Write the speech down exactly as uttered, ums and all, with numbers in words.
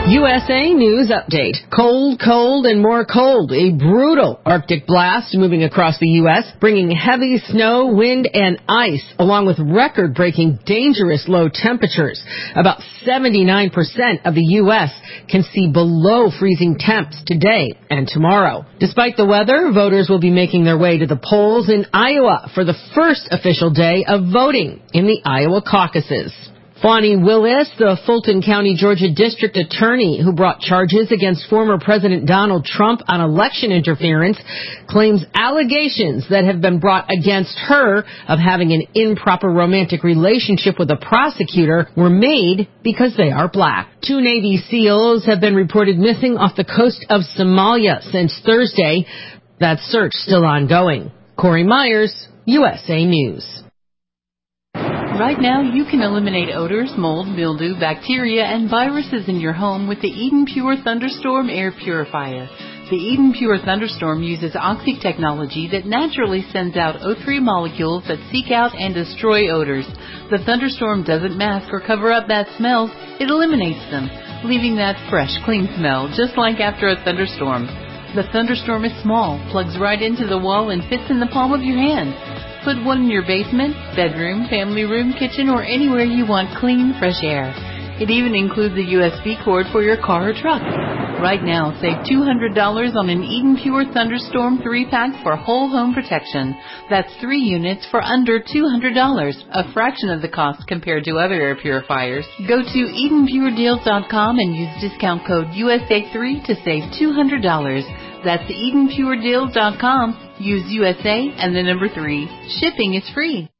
U S A News Update. Cold, cold, and more cold. A brutal Arctic blast moving across the U S, bringing heavy snow, wind, and ice, along with record-breaking dangerous low temperatures. About seventy-nine percent of the U S can see below freezing temps today and tomorrow. Despite the weather, voters will be making their way to the polls in Iowa for the first official day of voting in the Iowa caucuses. Fani Willis, the Fulton County, Georgia District Attorney who brought charges against former President Donald Trump on election interference, claims allegations that have been brought against her of having an improper romantic relationship with a prosecutor were made because they are black. Two Navy SEALs have been reported missing off the coast of Somalia since Thursday. That search still ongoing. Corey Myers, U S A News. Right now, you can eliminate odors, mold, mildew, bacteria, and viruses in your home with the Eden Pure Thunderstorm Air Purifier. The Eden Pure Thunderstorm uses Oxy technology that naturally sends out O three molecules that seek out and destroy odors. The Thunderstorm doesn't mask or cover up bad smells, it eliminates them, leaving that fresh, clean smell, just like after a thunderstorm. The Thunderstorm is small, plugs right into the wall, and fits in the palm of your hand. Put one in your basement, bedroom, family room, kitchen, or anywhere you want clean, fresh air. It even includes a U S B cord for your car or truck. Right now, save two hundred dollars on an Eden Pure Thunderstorm three pack for whole home protection. That's three units for under two hundred dollars, a fraction of the cost compared to other air purifiers. Go to Eden Pure Deals dot com and use discount code U S A three to save two hundred dollars. That's Eden Pure Deals dot com. Use U S A and the number three. Shipping is free.